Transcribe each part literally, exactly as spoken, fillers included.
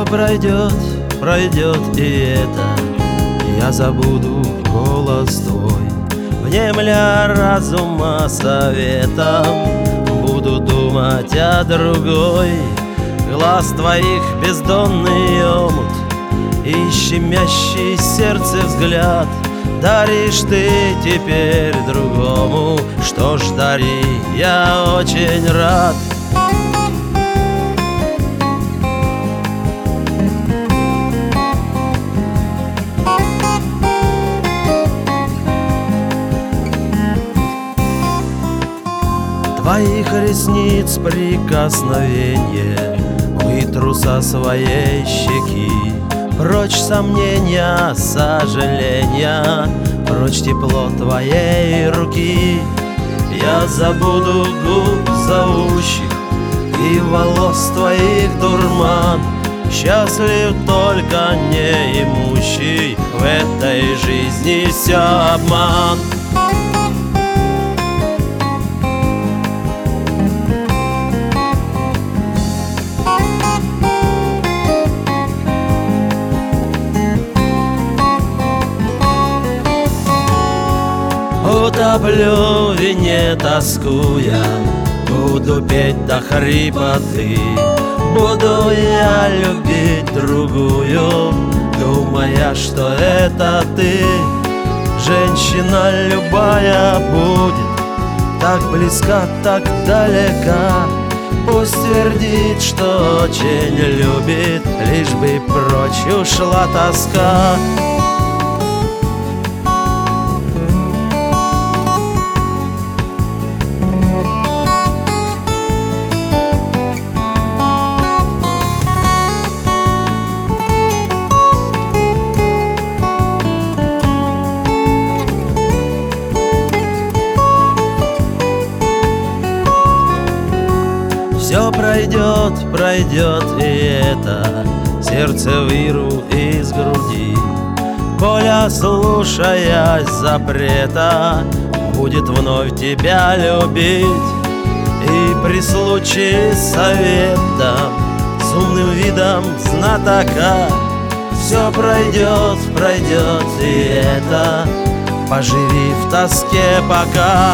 пройдет, пройдет и это, я забуду голос твой. Внемля разума советом, буду думать о другой. Глаз твоих бездонный омут и щемящий сердце взгляд даришь ты теперь другому. Что ж, дари, я очень рад. Твоих ресниц прикосновенье вытру со своей щеки. Прочь сомнения, сожаления, прочь тепло твоей руки. Я забуду губ зовущих и волос твоих дурман. Счастлив только неимущий, в этой жизни все обман. Утоплю в вине тоскуя, буду петь до хрипоты. Буду я любить другую, думая, что это ты. Женщина любая будет так близка, так далека. Пусть твердит, что очень любит, лишь бы прочь ушла тоска. Все пройдет, пройдет и это, сердце вырву из груди. Коля, слушаясь запрета, будет вновь тебя любить. И при случае советом, с умным видом знатока, все пройдет, пройдет и это, поживи в тоске пока.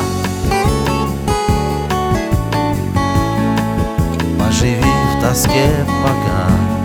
Живи в тоске пока.